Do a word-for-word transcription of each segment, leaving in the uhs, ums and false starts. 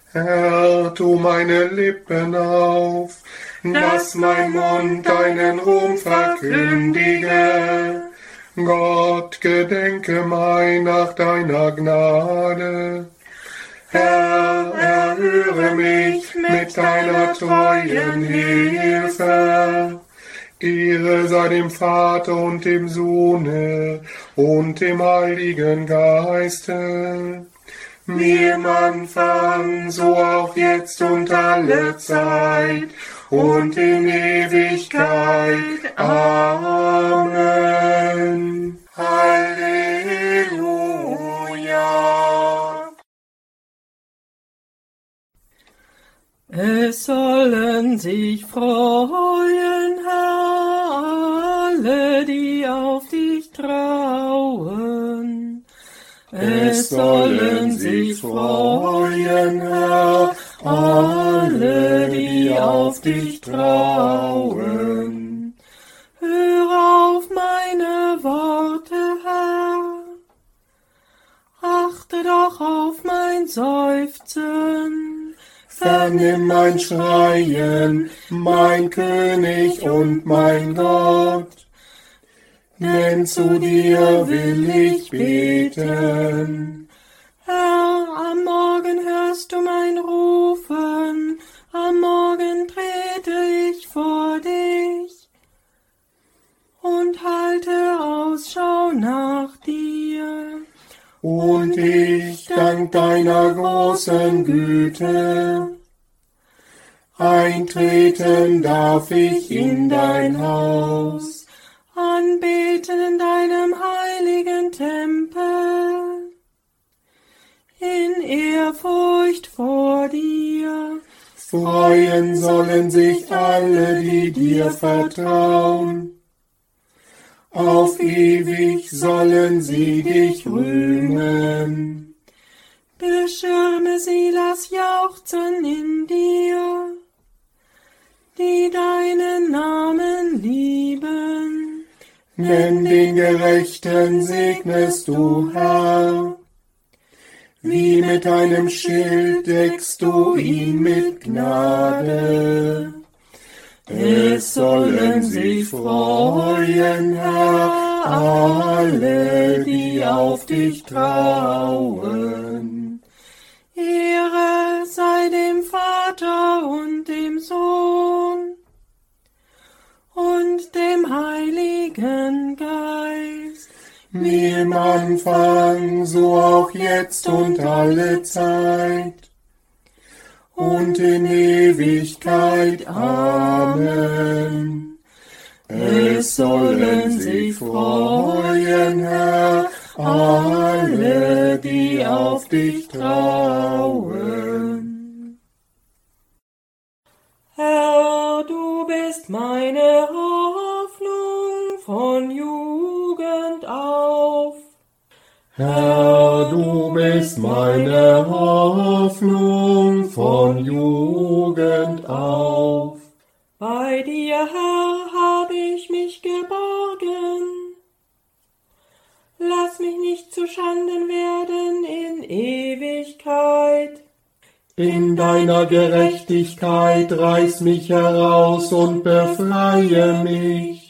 Herr, tu meine Lippen auf, dass mein Mund deinen Ruhm verkündige. Gott, gedenke mein nach deiner Gnade. Herr, erhöre mich mit deiner treuen Hilfe. Ehre sei dem Vater und dem Sohne und dem Heiligen Geiste, wie im Anfang, so auch jetzt und alle Zeit und in Ewigkeit. Amen. Halleluja. Es sollen sich freuen, Herr, alle, die auf dich trauen. Es sollen sich freuen, Herr, alle, die auf dich trauen. Hör auf meine Worte, Herr, achte doch auf mein Seufzen. Vernimm mein Schreien, mein König und mein Gott, denn zu dir will ich beten. Herr, am Morgen hörst du mein Rufen, am Morgen trete ich vor dich und halte Ausschau nach dir. Und ich dank deiner großen Güte, eintreten darf ich in dein Haus, anbeten in deinem heiligen Tempel, in Ehrfurcht vor dir. Freuen sollen sich alle, die dir vertrauen. Auf ewig sollen sie dich rühmen. Beschirme sie das Jauchzen in dir, die deinen Namen lieben. Denn den Gerechten segnest du, Herr. Wie mit einem Schild deckst du ihn mit Gnade. Es sollen sich freuen, Herr, alle, die auf dich trauen. Ehre sei dem Vater und dem Sohn und dem Heiligen Geist, wie im Anfang, so auch jetzt und alle Zeit und in Ewigkeit. Amen. Es sollen sich freuen, Herr, alle, die auf dich trauen. Herr, du bist meine Hoffnung von Jugend auf. Herr, du bist meine Hoffnung von Jugend auf. Bei dir, Herr, hab ich mich geborgen. Lass mich nicht zu Schanden werden in Ewigkeit. In deiner Gerechtigkeit reiß mich heraus und befreie mich.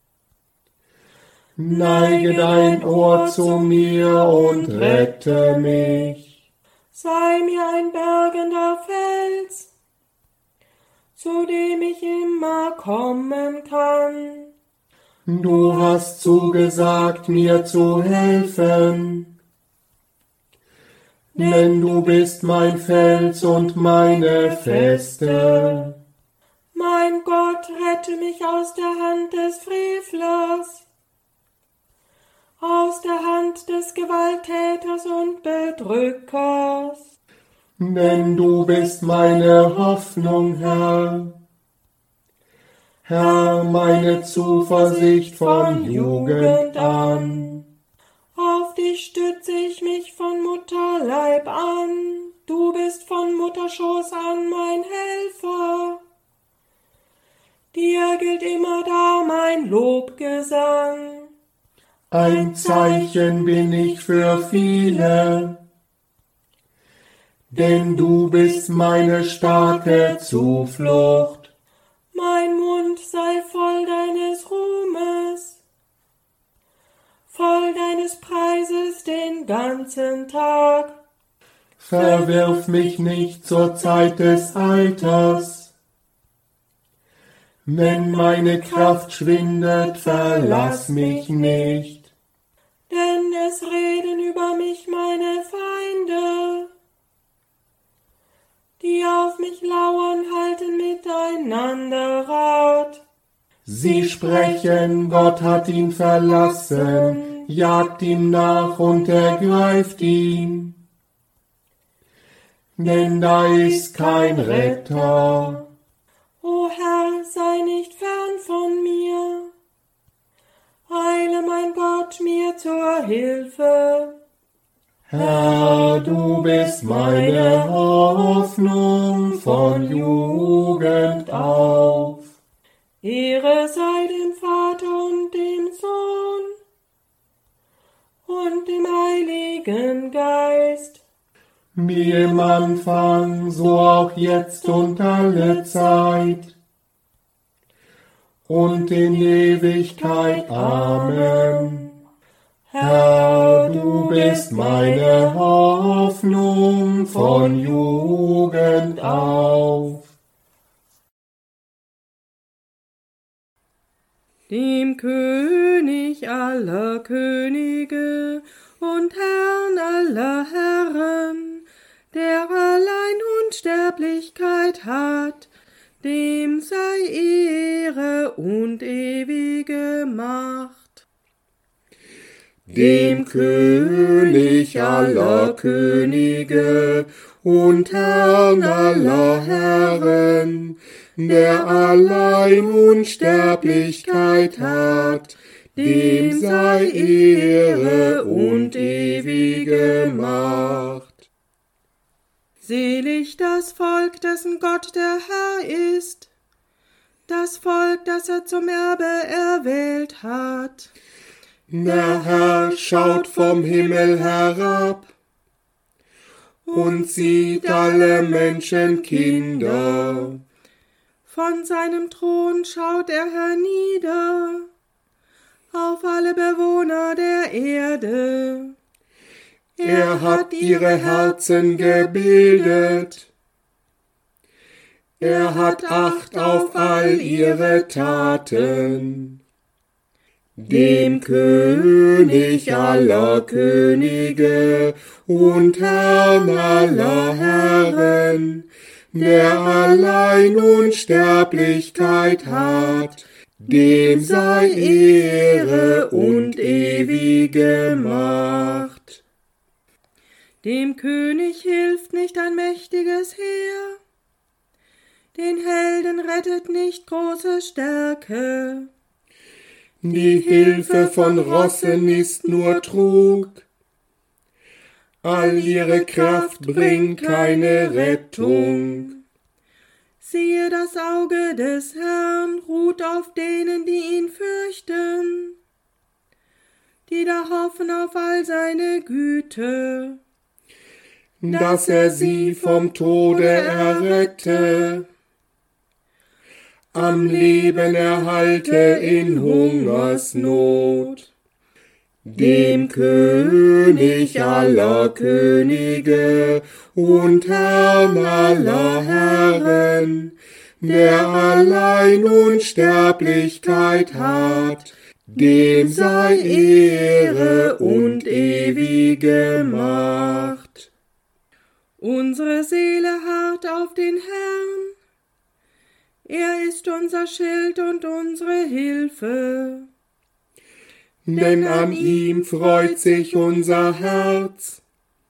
Neige dein Ohr zu mir und rette mich. Sei mir ein bergender Fels, zu dem ich immer kommen kann. Du hast zugesagt, mir zu helfen, denn du bist mein Fels und meine Feste. Mein Gott, rette mich aus der Hand des Frevlers, aus der Hand des Gewalttäters und Bedrückers. Denn du bist meine Hoffnung, Herr. Herr, meine Zuversicht von Jugend an. Auf dich stütze ich mich von Mutterleib an. Du bist von Mutterschoß an mein Helfer. Dir gilt immer da mein Lobgesang. Ein Zeichen bin ich für viele, denn du bist meine starke Zuflucht. Mein Mund sei voll deines Ruhmes, voll deines Preises den ganzen Tag. Verwirf mich nicht zur Zeit des Alters. Wenn meine Kraft schwindet, verlass mich nicht. Denn es reden über mich meine Feinde, die auf mich lauern, halten miteinander Rat. Sie sprechen, Gott hat ihn verlassen, jagt ihm nach und ergreift ihn. Denn da ist kein Retter. O Herr, sei nicht fern von mir. Eile, mein Gott, mir zur Hilfe. Herr, du bist meine Hoffnung von Jugend auf. Ehre sei dem Vater und dem Sohn und dem Heiligen Geist. Wie im Anfang, so auch jetzt und alle Zeit und in Ewigkeit. Amen. Herr, du bist meine Hoffnung von Jugend auf. Dem König aller Könige und Herrn aller Herren, der allein Unsterblichkeit hat, dem sei Ehre und ewige Macht. Dem König aller Könige und Herrn aller Herren, der allein Unsterblichkeit hat, dem sei Ehre und ewige Macht. Selig das Volk, dessen Gott der Herr ist, das Volk, das er zum Erbe erwählt hat. Der Herr schaut vom Himmel herab und sieht alle Menschenkinder. Von seinem Thron schaut er hernieder auf alle Bewohner der Erde. Er hat ihre Herzen gebildet. Er hat Acht auf all ihre Taten. Dem König aller Könige und Herrn aller Herren, der allein Unsterblichkeit hat, dem sei Ehre und ewige Macht. Dem König hilft nicht ein mächtiges Heer, den Helden rettet nicht große Stärke. Die Hilfe von Rossen ist nur Trug, all ihre Kraft bringt keine Rettung. Siehe, das Auge des Herrn ruht auf denen, die ihn fürchten, die da hoffen auf all seine Güte, dass er sie vom Tode errette, am Leben erhalte in Hungersnot. Dem König aller Könige und Herrn aller Herren, der allein Unsterblichkeit hat, dem sei Ehre und ewige Macht. Unsere Seele harrt auf den Herrn, er ist unser Schild und unsere Hilfe. Denn an ihm freut sich unser Herz.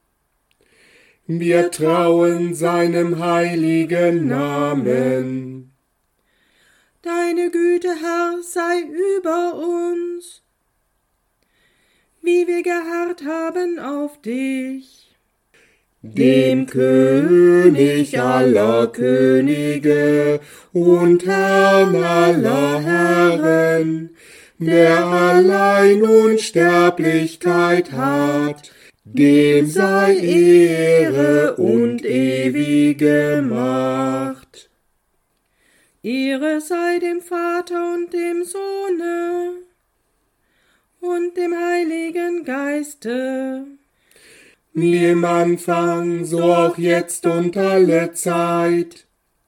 Wir trauen seinem heiligen Namen. Deine Güte, Herr, sei über uns, wie wir geharrt haben auf dich. Dem König aller Könige und Herrn aller Herren, der allein Unsterblichkeit hat, dem sei Ehre und ewige Macht. Ehre sei dem Vater und dem Sohne und dem Heiligen Geiste, wie im Anfang, so auch jetzt und alle Zeit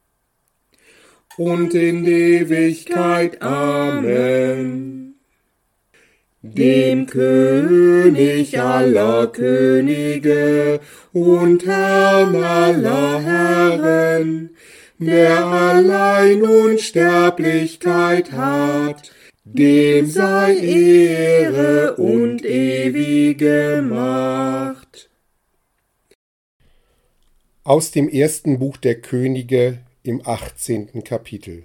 und in Ewigkeit. Amen. Dem König aller Könige und Herrn aller Herren, der allein Unsterblichkeit hat, dem sei Ehre und ewige Macht. Aus dem ersten Buch der Könige im achtzehnten Kapitel.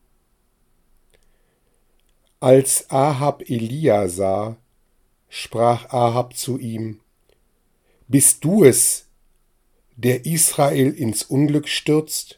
Als Ahab Elia sah, sprach Ahab zu ihm: Bist du es, der Israel ins Unglück stürzt?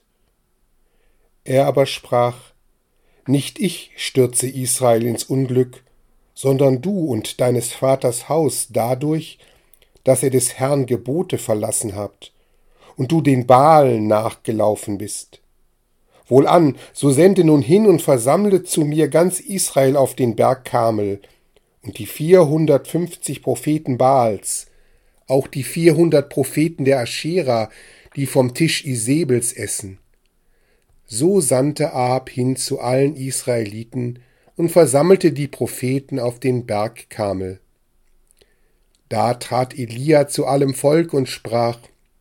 Er aber sprach: Nicht ich stürze Israel ins Unglück, sondern du und deines Vaters Haus dadurch, dass ihr des Herrn Gebote verlassen habt und du den Baalen nachgelaufen bist. Wohlan, so sende nun hin und versammle zu mir ganz Israel auf den Berg Karmel und die vierhundertfünfzig Propheten Baals, auch die vierhundert Propheten der Aschera, die vom Tisch Isebels essen. So sandte Ahab hin zu allen Israeliten und versammelte die Propheten auf den Berg Karmel. Da trat Elia zu allem Volk und sprach: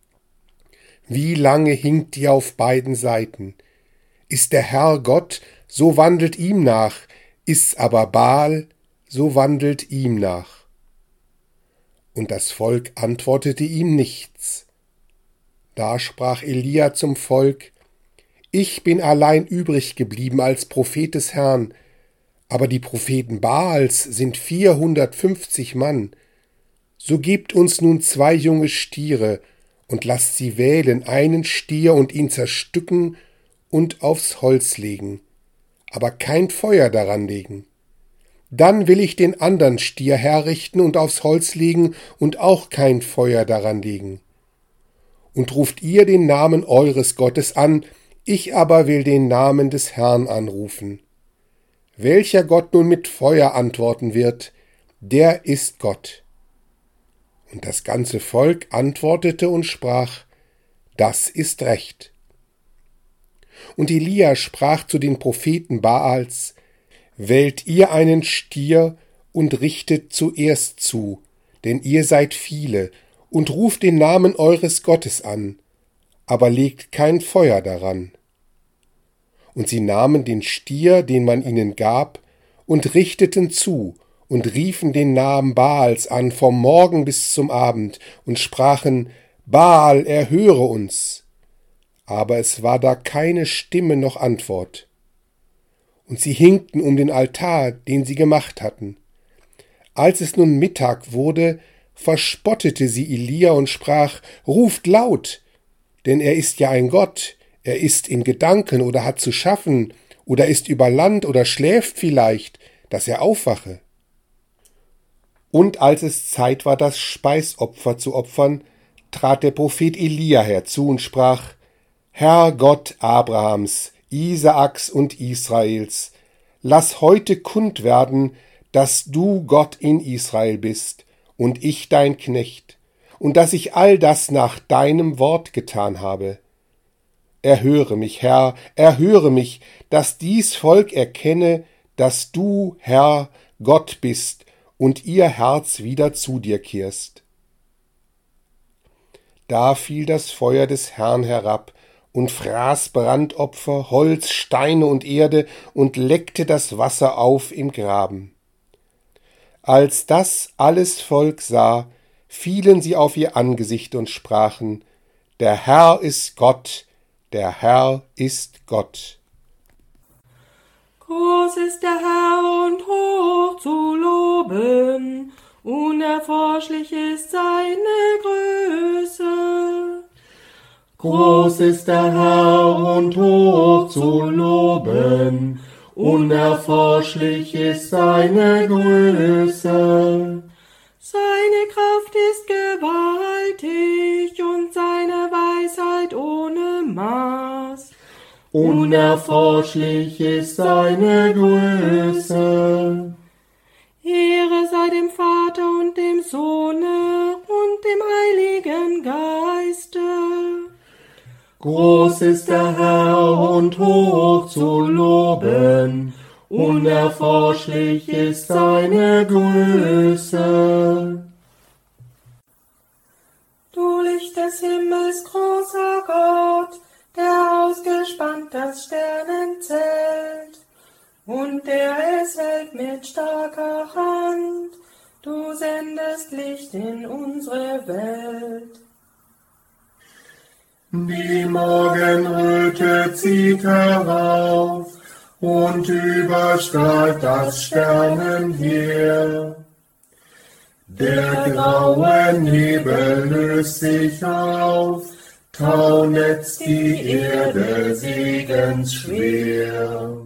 Wie lange hinkt ihr auf beiden Seiten? Ist der Herr Gott, so wandelt ihm nach, ist's aber Baal, so wandelt ihm nach. Und das Volk antwortete ihm nichts. Da sprach Elia zum Volk: Ich bin allein übrig geblieben als Prophet des Herrn, aber die Propheten Baals sind vierhundertfünfzig Mann. So gebt uns nun zwei junge Stiere und lasst sie wählen, einen Stier und ihn zerstücken und aufs Holz legen, aber kein Feuer daran legen. Dann will ich den andern Stier herrichten und aufs Holz legen und auch kein Feuer daran legen. Und ruft ihr den Namen eures Gottes an, ich aber will den Namen des Herrn anrufen. Welcher Gott nun mit Feuer antworten wird, der ist Gott. Und das ganze Volk antwortete und sprach: Das ist recht. Und Elia sprach zu den Propheten Baals: Wählt ihr einen Stier und richtet zuerst zu, denn ihr seid viele, und ruft den Namen eures Gottes an, aber legt kein Feuer daran. Und sie nahmen den Stier, den man ihnen gab, und richteten zu und riefen den Namen Baals an vom Morgen bis zum Abend und sprachen: Baal, erhöre uns. Aber es war da keine Stimme noch Antwort. Und sie hinkten um den Altar, den sie gemacht hatten. Als es nun Mittag wurde, verspottete sie Elia und sprach: Ruft laut, denn er ist ja ein Gott, er ist in Gedanken oder hat zu schaffen, oder ist über Land oder schläft vielleicht, dass er aufwache. Und als es Zeit war, das Speisopfer zu opfern, trat der Prophet Elia herzu und sprach: Herr Gott Abrahams, Isaaks und Israels, lass heute kund werden, dass du Gott in Israel bist und ich dein Knecht, und dass ich all das nach deinem Wort getan habe. Erhöre mich, Herr, erhöre mich, dass dies Volk erkenne, dass du, Herr, Gott bist und ihr Herz wieder zu dir kehrst. Da fiel das Feuer des Herrn herab und fraß Brandopfer, Holz, Steine und Erde und leckte das Wasser auf im Graben. Als das alles Volk sah, fielen sie auf ihr Angesicht und sprachen: Der Herr ist Gott, der Herr ist Gott. Groß ist der Herr und hoch zu loben, unerforschlich ist seine Größe. Groß ist der Herr und hoch zu loben, unerforschlich ist seine Größe. Seine Kraft ist gewaltig und seine Weisheit ohne Maß. Unerforschlich ist seine Größe. Ehre sei dem Vater und dem Sohne und dem Heiligen Geiste. Groß ist der Herr und hoch zu loben. Unerforschlich ist seine Größe. Du Licht des Himmels, großer Gott, der ausgespannt das Sternenzelt und der es hält mit starker Hand, du sendest Licht in unsere Welt. Die Morgenröte zieht herauf und überstrahlt das Sternenheer. Der graue Nebel löst sich auf, taunetzt die Erde segensschwer.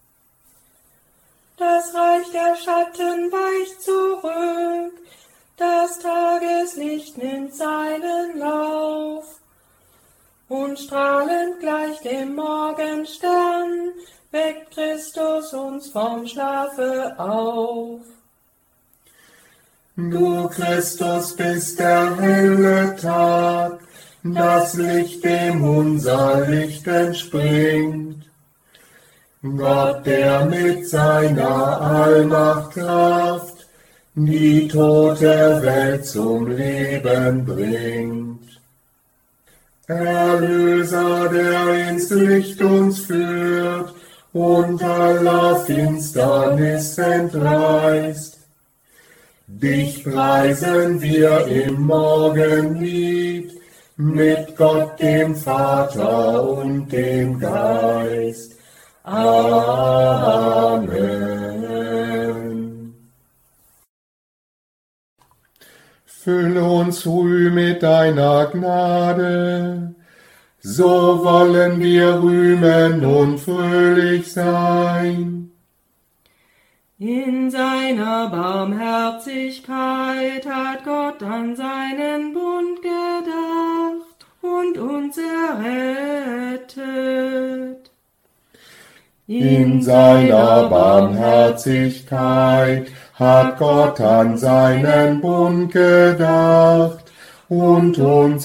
Das Reich der Schatten weicht zurück, das Tageslicht nimmt seinen Lauf, und strahlend gleich dem Morgenstern weckt Christus uns vom Schlafe auf. Du Christus bist der helle Tag, das Licht, dem unser Licht entspringt. Gott, der mit seiner Allmachtkraft die tote Welt zum Leben bringt. Erlöser, der ins Licht uns führt und aller Finsternis entreißt. Dich preisen wir im Morgenlied mit Gott dem Vater und dem Geist. Amen. Fülle uns früh mit deiner Gnade, so wollen wir rühmen und fröhlich sein. In seiner Barmherzigkeit hat Gott an seinen Bund gedacht und uns errettet. In seiner Barmherzigkeit hat Gott an seinen Bund gedacht und uns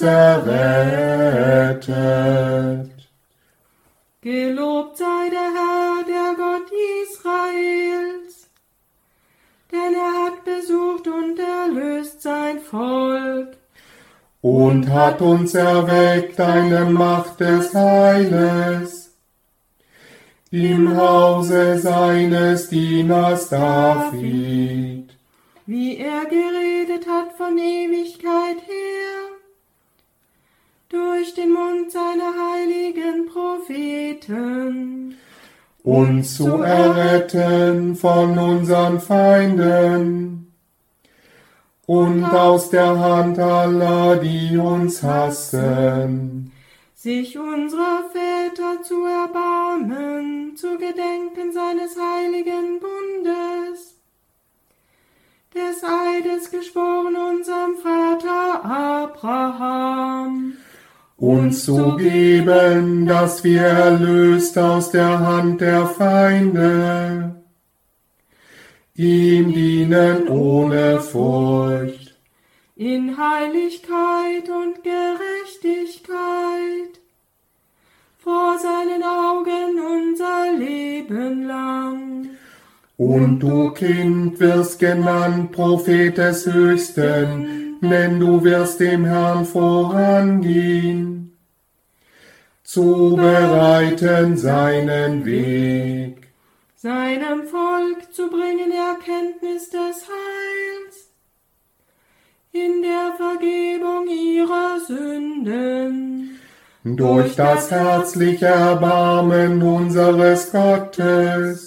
errettet. Gelobt sei der Herr, der Gott Israels, denn er hat besucht und erlöst sein Volk und hat uns erweckt eine Macht des Heiles im Hause seines Dieners David, wie er geredet hat von Ewigkeit her, durch den Mund seiner heiligen Propheten, uns zu erretten von unseren Feinden und aus der Hand aller, die uns hassen, sich unserer Väter zu erbarmen, zu gedenken seines heiligen Bundes, des Eides geschworen unserem Vater Abraham, uns zu geben, dass wir erlöst aus der Hand der Feinde, ihm dienen ohne Furcht, in Heiligkeit und Gerechtigkeit, vor seinen Augen unser Leben lang. Und du, Kind, wirst genannt Prophet des Höchsten, denn du wirst dem Herrn vorangehen, zu bereiten seinen Weg, seinem Volk zu bringen Erkenntnis des Heils, in der Vergebung ihrer Sünden, durch das herzliche Erbarmen unseres Gottes.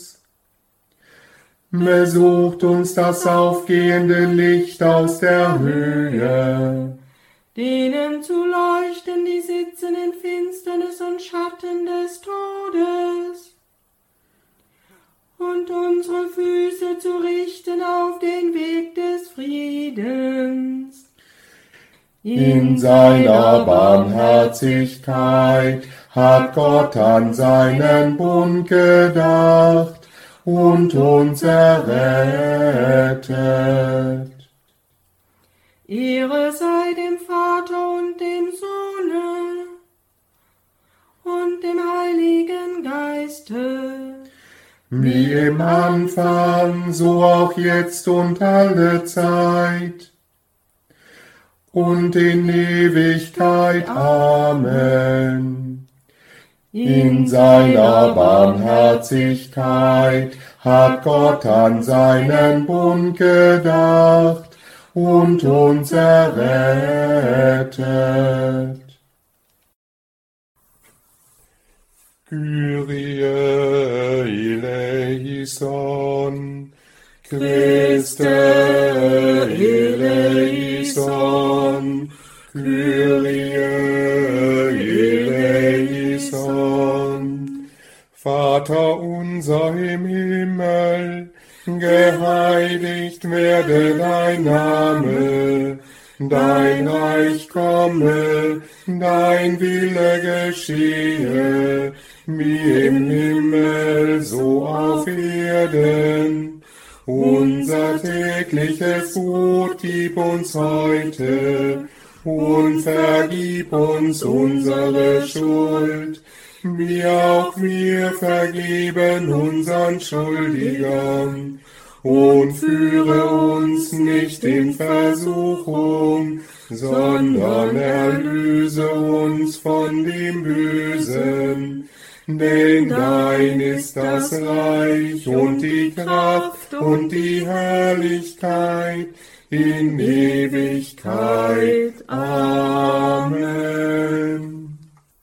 Besucht uns das aufgehende Licht aus der Höhe, denen zu leuchten, die sitzen in Finsternis und Schatten des Todes, und unsere Füße zu richten auf den Weg des Friedens. In seiner Barmherzigkeit hat Gott an seinen Bund gedacht und uns errettet. Ehre sei dem Vater und dem Sohne und dem Heiligen Geiste, wie im Anfang, so auch jetzt und alle Zeit und in Ewigkeit. Amen. In seiner Barmherzigkeit hat Gott an seinen Bund gedacht und uns errettet. Kyrie eleison, Christe eleison, Kyrie eleison. Vater unser im Himmel, geheiligt werde dein Name, dein Reich komme, dein Wille geschehe, wie im Himmel, so auf Erden. Unser tägliches Brot gib uns heute und vergib uns unsere Schuld, wie auch wir vergeben unseren Schuldigern. Und führe uns nicht in Versuchung, sondern erlöse uns von dem Bösen. Denn dein ist das Reich und die Kraft und die Herrlichkeit in Ewigkeit. Amen.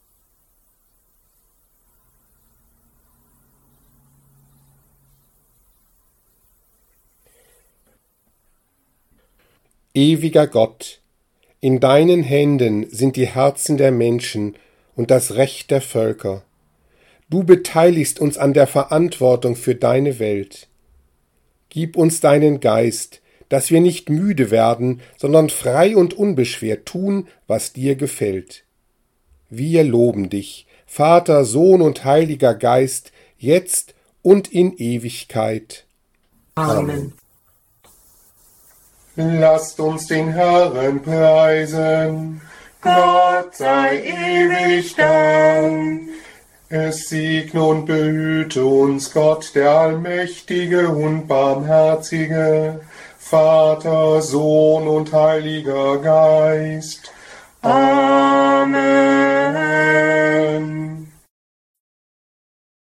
Ewiger Gott, in deinen Händen sind die Herzen der Menschen und das Recht der Völker. Du beteiligst uns an der Verantwortung für deine Welt. Gib uns deinen Geist, dass wir nicht müde werden, sondern frei und unbeschwert tun, was dir gefällt. Wir loben dich, Vater, Sohn und Heiliger Geist, jetzt und in Ewigkeit. Amen. Lasst uns den Herrn preisen, Gott sei ewig Dank. Es segne und behüte uns Gott, der Allmächtige und Barmherzige, Vater, Sohn und Heiliger Geist. Amen.